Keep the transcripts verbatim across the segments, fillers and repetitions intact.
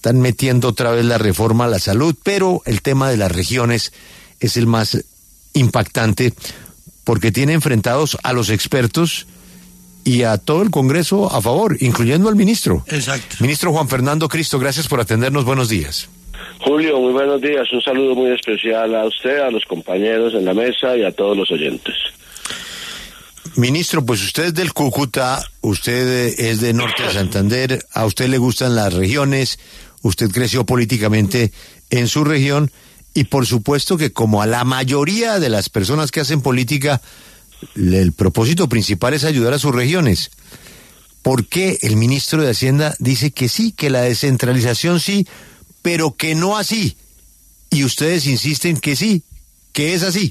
están metiendo otra vez la reforma a la salud, pero el tema de las regiones es el más impactante porque tiene enfrentados a los expertos y a todo el Congreso a favor, incluyendo al ministro. Exacto. Ministro Juan Fernando Cristo, gracias por atendernos. Buenos días. Julio, muy buenos días. Un saludo muy especial a usted, a los compañeros en la mesa y a todos los oyentes. Ministro, pues usted es del Cúcuta, usted es de Norte de Santander, a usted le gustan las regiones, usted creció políticamente en su región y por supuesto que como a la mayoría de las personas que hacen política, el propósito principal es ayudar a sus regiones. ¿Por qué el ministro de Hacienda dice que sí, que la descentralización sí, pero que no así? Y ustedes insisten que sí, que es así.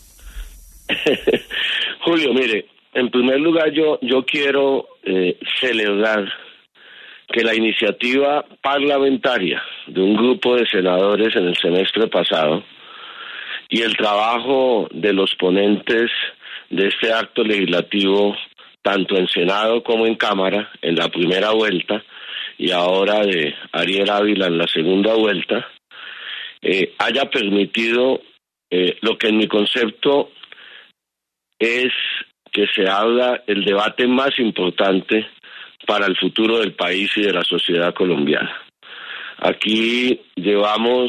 Julio, mire, en primer lugar yo, yo quiero eh, celebrar que la iniciativa parlamentaria de un grupo de senadores en el semestre pasado y el trabajo de los ponentes de este acto legislativo, tanto en Senado como en Cámara, en la primera vuelta, y ahora de Ariel Ávila en la segunda vuelta, eh, haya permitido eh, lo que en mi concepto es que se abra el debate más importante para el futuro del país y de la sociedad colombiana. Aquí llevamos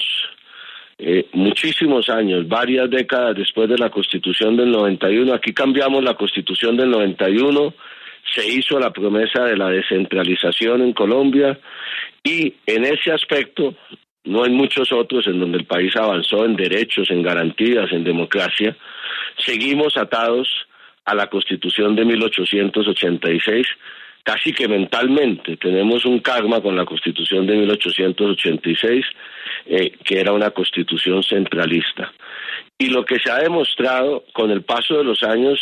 eh, muchísimos años, varias décadas después de la Constitución del noventa y uno, aquí cambiamos la Constitución del noventa y uno, se hizo la promesa de la descentralización en Colombia y en ese aspecto, no en muchos otros en donde el país avanzó en derechos, en garantías, en democracia, seguimos atados a la Constitución de mil ochocientos ochenta y seis, casi que mentalmente tenemos un karma con la Constitución de mil ochocientos ochenta y seis, eh, que era una Constitución centralista. Y lo que se ha demostrado con el paso de los años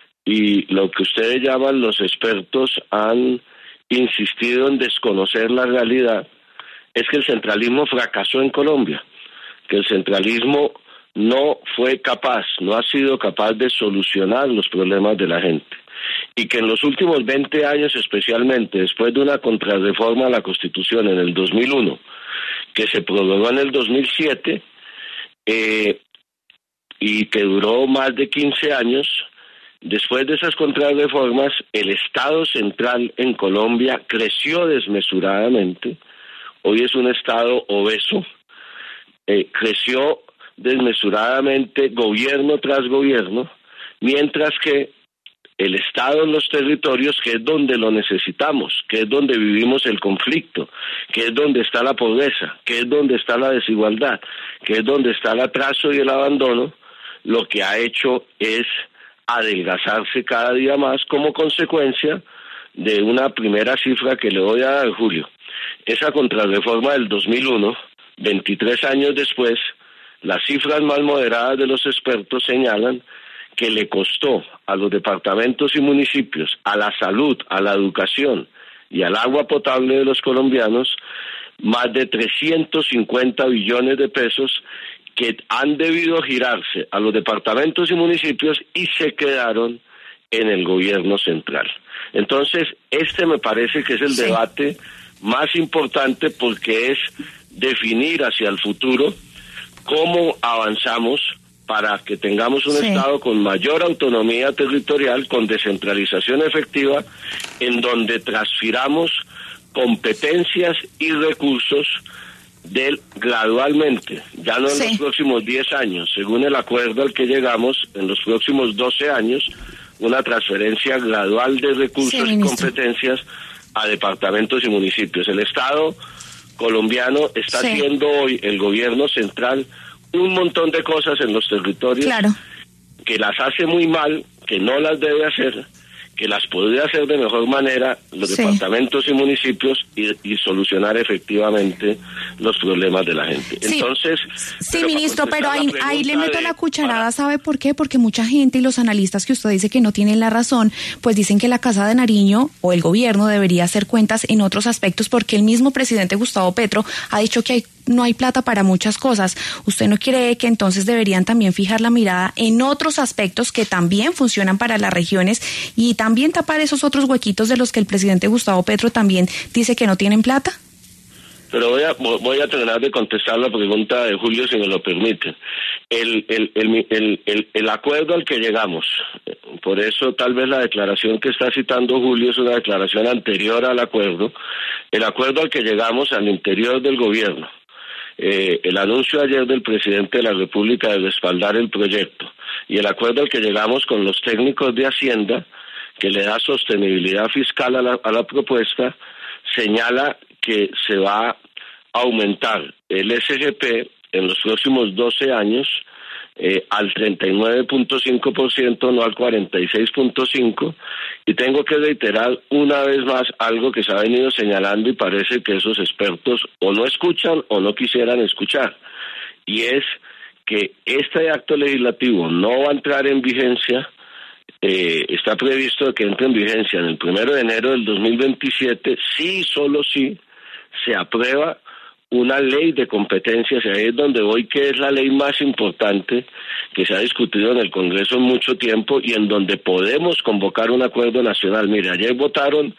y lo que ustedes llaman los expertos han insistido en desconocer la realidad, es que el centralismo fracasó en Colombia, que el centralismo no fue capaz, no ha sido capaz de solucionar los problemas de la gente. Y que en los últimos veinte años, especialmente después de una contrarreforma a la Constitución en el dos mil uno, que se prorrogó en el dos mil siete, eh, y que duró más de quince años, después de esas contrarreformas, el Estado central en Colombia creció desmesuradamente. Hoy es un Estado obeso, eh, creció desmesuradamente gobierno tras gobierno, mientras que el Estado en los territorios, que es donde lo necesitamos, que es donde vivimos el conflicto, que es donde está la pobreza, que es donde está la desigualdad, que es donde está el atraso y el abandono, lo que ha hecho es adelgazarse cada día más como consecuencia de una primera cifra que le voy a dar, Julio. Esa contrarreforma del dos mil uno, veintitrés años después, las cifras más moderadas de los expertos señalan que le costó a los departamentos y municipios, a la salud, a la educación y al agua potable de los colombianos, más de trescientos cincuenta billones de pesos que han debido girarse a los departamentos y municipios y se quedaron en el gobierno central. Entonces, este me parece que es el sí. debate más importante porque es definir hacia el futuro cómo avanzamos para que tengamos un sí. Estado con mayor autonomía territorial, con descentralización efectiva, en donde transfiramos competencias y recursos del gradualmente, ya no en sí. los próximos diez años, según el acuerdo al que llegamos, en los próximos doce años, una transferencia gradual de recursos sí, y competencias a departamentos y municipios. El Estado colombiano está sí. haciendo hoy, el gobierno central, un montón de cosas en los territorios claro. que las hace muy mal, que no las debe hacer, que las podría hacer de mejor manera los sí. departamentos y municipios y, y solucionar efectivamente los problemas de la gente. Sí. Entonces, sí, pero ministro, pero ahí, ahí le meto de, la cucharada, para... ¿sabe por qué? Porque mucha gente y los analistas que usted dice que no tienen la razón, pues dicen que la Casa de Nariño o el gobierno debería hacer cuentas en otros aspectos, porque el mismo presidente Gustavo Petro ha dicho que hay no hay plata para muchas cosas. ¿Usted no cree que entonces deberían también fijar la mirada en otros aspectos que también funcionan para las regiones y también tapar esos otros huequitos de los que el presidente Gustavo Petro también dice que no tienen plata? pero voy a voy a terminar de contestar la pregunta de Julio, si me lo permiten. El, el, el, el, el, el acuerdo al que llegamos, por eso tal vez la declaración que está citando Julio es una declaración anterior al acuerdo, el acuerdo al que llegamos al interior del gobierno, eh, el anuncio ayer del presidente de la República de respaldar el proyecto, y el acuerdo al que llegamos con los técnicos de Hacienda, que le da sostenibilidad fiscal a la, a la propuesta, señala que se va a aumentar el S G P en los próximos doce años eh, al treinta y nueve punto cinco por ciento, no al cuarenta y seis punto cinco por ciento, y tengo que reiterar una vez más algo que se ha venido señalando y parece que esos expertos o no escuchan o no quisieran escuchar, y es que este acto legislativo no va a entrar en vigencia. Eh, está previsto que entre en vigencia en el primero de enero del dos mil veintisiete, sí y solo si se aprueba una ley de competencias, y ahí es donde voy, que es la ley más importante que se ha discutido en el Congreso en mucho tiempo y en donde podemos convocar un acuerdo nacional. Mire, ayer votaron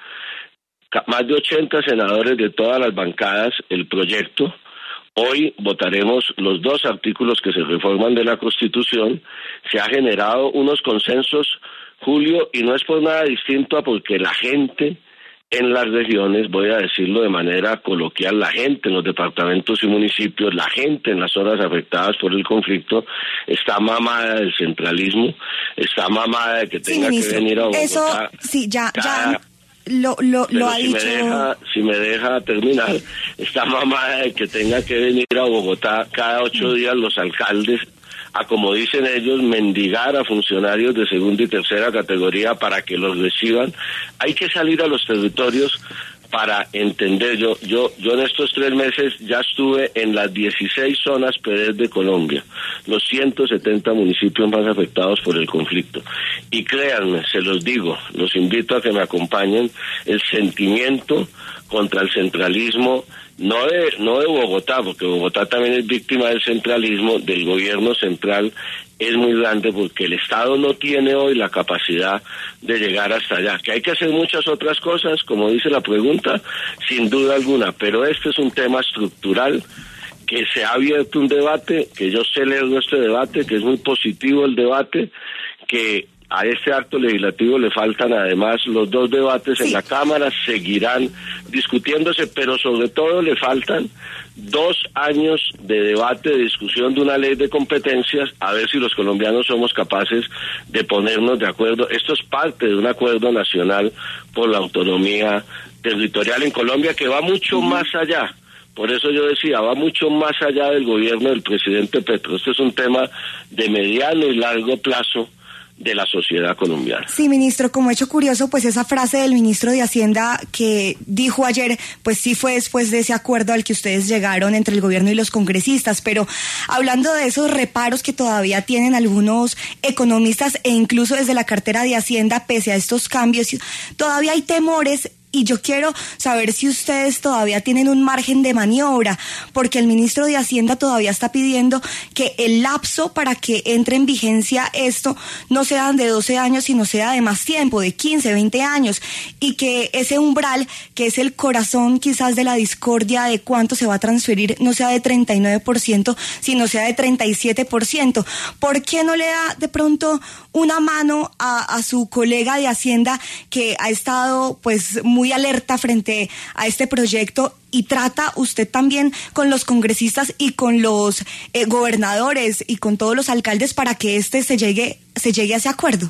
más de ochenta senadores de todas las bancadas el proyecto. Hoy votaremos los dos artículos que se reforman de la Constitución. Se ha generado unos consensos, Julio, y no es por nada distinto a porque la gente en las regiones, voy a decirlo de manera coloquial, la gente en los departamentos y municipios, la gente en las zonas afectadas por el conflicto, está mamada del centralismo, está mamada de que tenga sí, que venir a Bogotá. Eso, sí, ya, cada... ya. Lo, lo, lo ha si dicho. Me deja, si me deja terminar, esta mamada de que tenga que venir a Bogotá cada ocho días los alcaldes a, como dicen ellos, mendigar a funcionarios de segunda y tercera categoría para que los reciban. Hay que salir a los territorios para entender. Yo yo yo en estos tres meses ya estuve en las dieciséis zonas P D E S de Colombia, los ciento setenta municipios más afectados por el conflicto. Y créanme, se los digo, los invito a que me acompañen, el sentimiento contra el centralismo, no de no de Bogotá, porque Bogotá también es víctima del centralismo, del gobierno central, es muy grande porque el Estado no tiene hoy la capacidad de llegar hasta allá. Que hay que hacer muchas otras cosas, como dice la pregunta, sin duda alguna, pero este es un tema estructural que se ha abierto un debate, que yo celebro este debate, que es muy positivo el debate, que a este acto legislativo le faltan además los dos debates en la Cámara, seguirán discutiéndose, pero sobre todo le faltan dos años de debate, de discusión de una ley de competencias, a ver si los colombianos somos capaces de ponernos de acuerdo. Esto es parte de un acuerdo nacional por la autonomía territorial en Colombia que va mucho uh-huh. más allá. Por eso yo decía, va mucho más allá del gobierno del presidente Petro. Este es un tema de mediano y largo plazo de la sociedad colombiana. Sí, ministro, como hecho curioso, pues esa frase del ministro de Hacienda que dijo ayer, pues sí fue después de ese acuerdo al que ustedes llegaron entre el gobierno y los congresistas, pero hablando de esos reparos que todavía tienen algunos economistas e incluso desde la cartera de Hacienda, pese a estos cambios, todavía hay temores. Y yo quiero saber si ustedes todavía tienen un margen de maniobra, porque el ministro de Hacienda todavía está pidiendo que el lapso para que entre en vigencia esto no sea de doce años, sino sea de más tiempo, de quince, veinte años, y que ese umbral, que es el corazón quizás de la discordia de cuánto se va a transferir, no sea de treinta y nueve por ciento, sino sea de treinta y siete por ciento. ¿Por qué no le da de pronto una mano a, a su colega de Hacienda que ha estado pues muy muy alerta frente a este proyecto y trata usted también con los congresistas y con los eh, gobernadores y con todos los alcaldes para que este se llegue se llegue a ese acuerdo?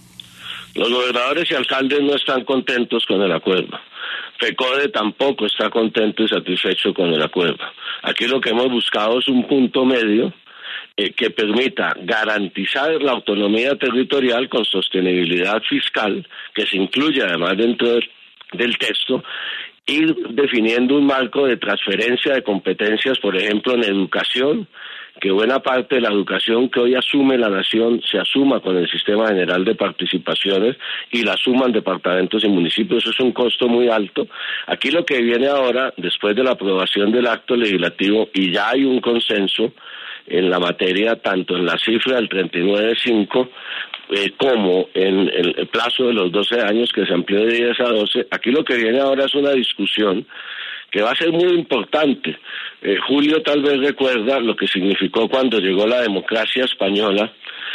Los gobernadores y alcaldes no están contentos con el acuerdo. FECODE tampoco está contento y satisfecho con el acuerdo. Aquí lo que hemos buscado es un punto medio eh, que permita garantizar la autonomía territorial con sostenibilidad fiscal, que se incluye además dentro del del texto, ir definiendo un marco de transferencia de competencias, por ejemplo, en educación, que buena parte de la educación que hoy asume la nación se asuma con el Sistema General de Participaciones y la asuman departamentos y municipios. Eso es un costo muy alto. Aquí lo que viene ahora, después de la aprobación del acto legislativo, y ya hay un consenso en la materia, tanto en la cifra del treinta y nueve punto cinco, Eh, como en el plazo de los doce años que se amplió de diez a doce, aquí lo que viene ahora es una discusión que va a ser muy importante. Eh, Julio tal vez recuerda lo que significó cuando llegó la democracia española,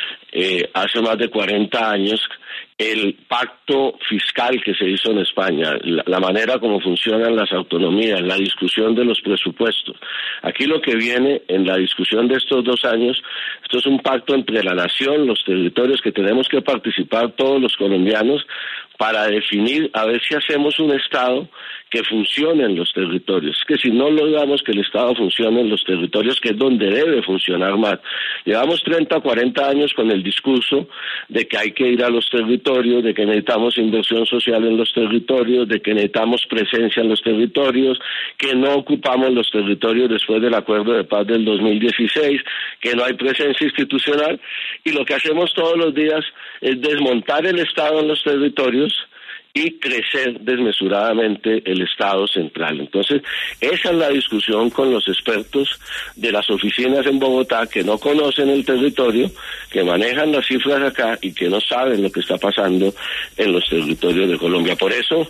eh, hace más de cuarenta años, el pacto fiscal que se hizo en España, la, la manera como funcionan las autonomías, la discusión de los presupuestos. Aquí lo que viene en la discusión de estos dos años, esto es un pacto entre la nación, los territorios, que tenemos que participar todos los colombianos para definir a ver si hacemos un Estado que funcione en los territorios. Es que si no logramos que el Estado funcione en los territorios, que es donde debe funcionar más. Llevamos treinta o cuarenta años con el discurso de que hay que ir a los territorios, de que necesitamos inversión social en los territorios, de que necesitamos presencia en los territorios, que no ocupamos los territorios después del acuerdo de paz del dos mil dieciséis, que no hay presencia institucional, y lo que hacemos todos los días es desmontar el Estado en los territorios y crecer desmesuradamente el Estado central. Entonces, esa es la discusión con los expertos de las oficinas en Bogotá, que no conocen el territorio, que manejan las cifras acá y que no saben lo que está pasando en los territorios de Colombia. Por eso,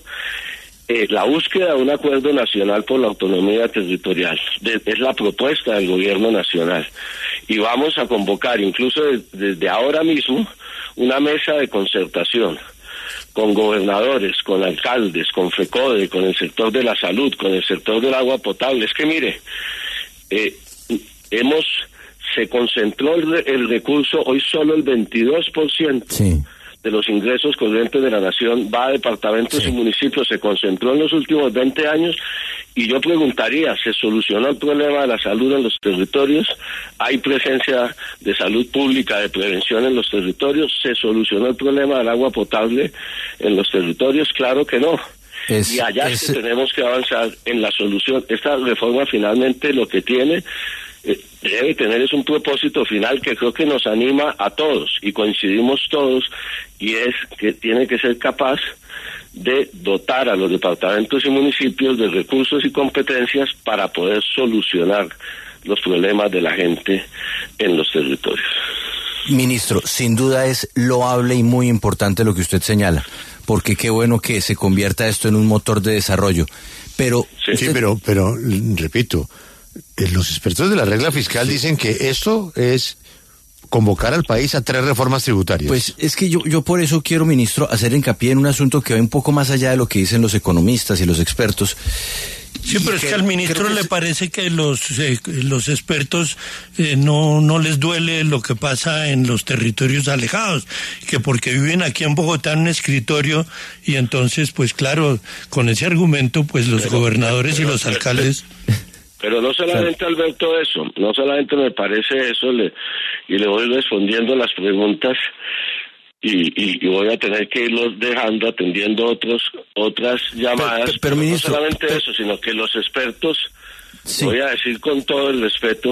eh, la búsqueda de un acuerdo nacional por la autonomía territorial de, es la propuesta del gobierno nacional. Y vamos a convocar, incluso de, desde ahora mismo, una mesa de concertación con gobernadores, con alcaldes, con FECODE, con el sector de la salud, con el sector del agua potable. Es que mire, eh, hemos, se concentró el, el recurso, hoy solo el veintidós por ciento sí. de los ingresos corrientes de la nación va a departamentos sí. y municipios, se concentró en los últimos veinte años, y yo preguntaría, ¿se solucionó el problema de la salud en los territorios? ¿Hay presencia de salud pública, de prevención en los territorios? ¿Se solucionó el problema del agua potable en los territorios? Claro que no. Es, y allá es que tenemos que avanzar en la solución. Esta reforma finalmente lo que tiene, eh, debe tener es un propósito final que creo que nos anima a todos, y coincidimos todos, y es que tiene que ser capaz de dotar a los departamentos y municipios de recursos y competencias para poder solucionar los problemas de la gente en los territorios. Ministro, sin duda es loable y muy importante lo que usted señala, porque qué bueno que se convierta esto en un motor de desarrollo. Pero sí, usted... sí pero, pero repito, los expertos de la regla fiscal sí. dicen que esto es convocar al país a tres reformas tributarias. Pues es que yo, yo por eso quiero, ministro, hacer hincapié en un asunto que va un poco más allá de lo que dicen los economistas y los expertos. Sí, pero es que al ministro le parece que los eh, los expertos eh, no no les duele lo que pasa en los territorios alejados, que porque viven aquí en Bogotá en un escritorio, y entonces, pues claro, con ese argumento, pues los pero, gobernadores pero, y los alcaldes... Pero no solamente, Alberto, eso, no solamente me parece eso, le, y le voy respondiendo las preguntas, y, y, y voy a tener que irlos dejando, atendiendo otros otras llamadas, pero, pero, pero ministro, no solamente pero, eso, sino que los expertos, sí. voy a decir con todo el respeto,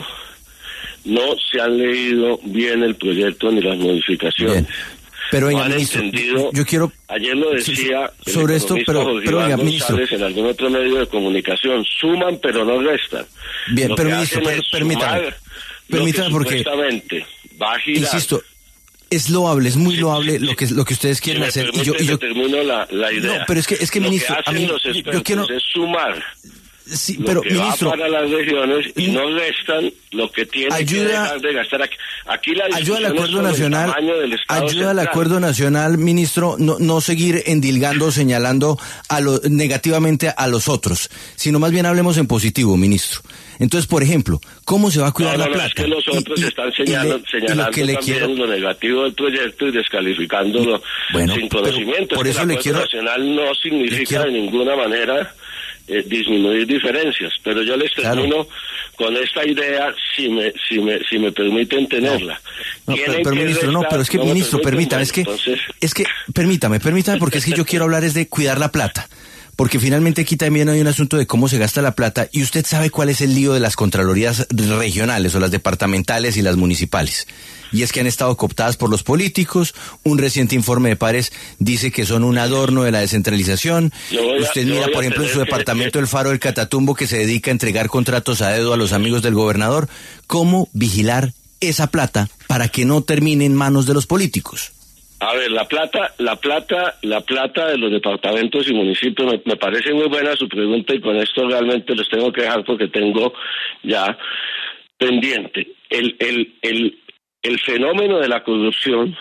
no se han leído bien el proyecto ni las modificaciones. Bien. Pero no venga, ministro, entendido, yo quiero... Ayer lo decía sí, sobre esto, pero, pero venga, ministro, en algún otro medio de comunicación, suman pero no restan. Bien, lo pero ministro, per, permítame, permítame porque, va a girar. Insisto, es loable, es muy loable lo que lo que ustedes quieren si hacer. Me y yo, y yo termino la, la idea. No, pero es que es que lo ministro, que hacen a mí, los expertos yo quiero es sumar. Sí, lo pero que ministro, va para las regiones y no restan lo que tiene ayuda, que dejar de gastar aquí. Aquí la ayuda al acuerdo nacional, ayuda central. al acuerdo nacional, ministro, no, no seguir endilgando, señalando a lo, negativamente a los otros, sino más bien hablemos en positivo, ministro. Entonces, por ejemplo, ¿cómo se va a cuidar no, no, la no, plata? Es que los otros y, están señalando, le, señalando lo que le también quiero... lo negativo del proyecto y descalificándolo bueno, sin conocimiento. Por es eso que le quiero... el acuerdo nacional no significa quiero... de ninguna manera eh, disminuir diferencias, pero yo les termino claro. con esta idea, si me si me si me permiten tenerla. No, no pero, pero ministro, restar, no, pero es que no ministro, permítame, es que entonces... es que permítame, permítame porque es que yo quiero hablar es de cuidar la plata. Porque finalmente aquí también hay un asunto de cómo se gasta la plata, y usted sabe cuál es el lío de las contralorías regionales o las departamentales y las municipales. Y es que han estado cooptadas por los políticos. Un reciente informe de Pares dice que son un adorno de la descentralización. A, usted mira, por ejemplo, en su departamento que... el Faro del Catatumbo, que se dedica a entregar contratos a dedo a los amigos del gobernador. ¿Cómo vigilar esa plata para que no termine en manos de los políticos? A ver, la plata, la plata, la plata de los departamentos y municipios, me, me parece muy buena su pregunta y con esto realmente los tengo que dejar porque tengo ya pendiente. El, el, el, el fenómeno de la corrupción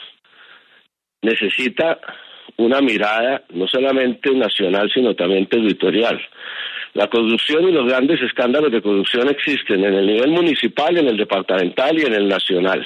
necesita una mirada no solamente nacional sino también territorial. La corrupción y los grandes escándalos de corrupción existen en el nivel municipal, en el departamental y en el nacional.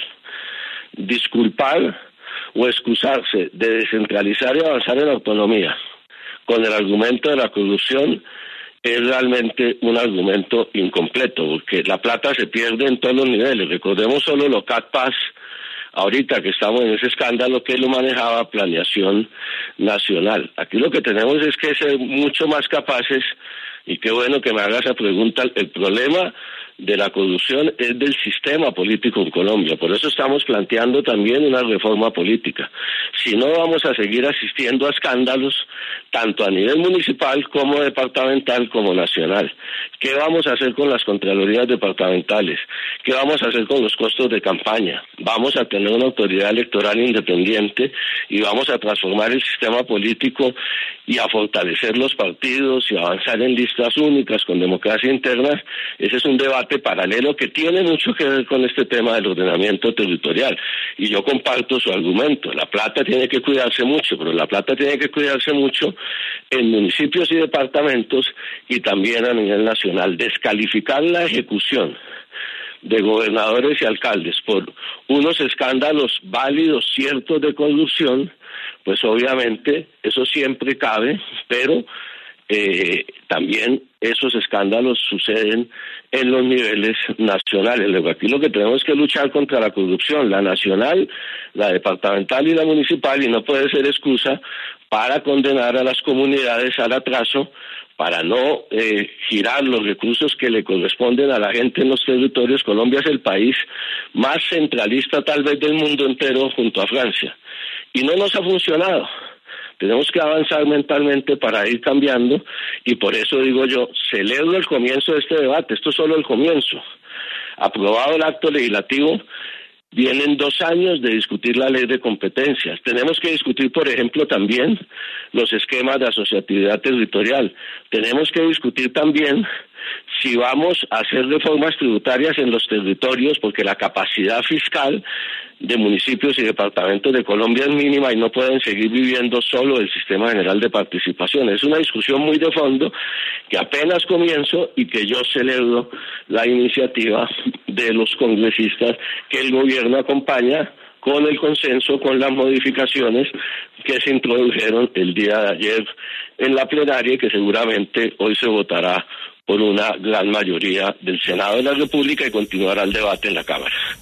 Disculpar o excusarse de descentralizar y avanzar en autonomía con el argumento de la corrupción es realmente un argumento incompleto, porque la plata se pierde en todos los niveles. Recordemos solo lo CatPaz, ahorita que estamos en ese escándalo, que lo manejaba Planeación Nacional. Aquí lo que tenemos es que ser mucho más capaces, y qué bueno que me haga esa pregunta. El problema de la corrupción es del sistema político en Colombia, por eso estamos planteando también una reforma política. Si no, vamos a seguir asistiendo a escándalos tanto a nivel municipal como departamental como nacional. ¿Qué vamos a hacer con las contralorías departamentales? ¿Qué vamos a hacer con los costos de campaña? Vamos a tener una autoridad electoral independiente y vamos a transformar el sistema político y a fortalecer los partidos y avanzar en listas únicas con democracia interna. Ese es un debate paralelo que tiene mucho que ver con este tema del ordenamiento territorial, y yo comparto su argumento. La plata tiene que cuidarse mucho, pero la plata tiene que cuidarse mucho en municipios y departamentos y también a nivel nacional. Descalificar la ejecución de gobernadores y alcaldes por unos escándalos válidos, ciertos, de corrupción, pues obviamente eso siempre cabe, pero eh, también esos escándalos suceden en los niveles nacionales. Luego aquí lo que tenemos que luchar contra la corrupción, la nacional, la departamental y la municipal, y no puede ser excusa para condenar a las comunidades al atraso, para no eh, girar los recursos que le corresponden a la gente en los territorios. Colombia es el país más centralista tal vez del mundo entero junto a Francia, y no nos ha funcionado. Tenemos que avanzar mentalmente para ir cambiando, y por eso digo yo, celebro el comienzo de este debate. Esto es solo el comienzo. Aprobado el acto legislativo, vienen dos años de discutir la ley de competencias. Tenemos que discutir, por ejemplo, también los esquemas de asociatividad territorial. Tenemos que discutir también si vamos a hacer reformas tributarias en los territorios, porque la capacidad fiscal de municipios y departamentos de Colombia es mínima y no pueden seguir viviendo solo el sistema general de participación. Es una discusión muy de fondo que apenas comienzo y que yo celebro la iniciativa de los congresistas que el gobierno acompaña con el consenso, con las modificaciones que se introdujeron el día de ayer en la plenaria y que seguramente hoy se votará por una gran mayoría del Senado de la República y continuará el debate en la Cámara.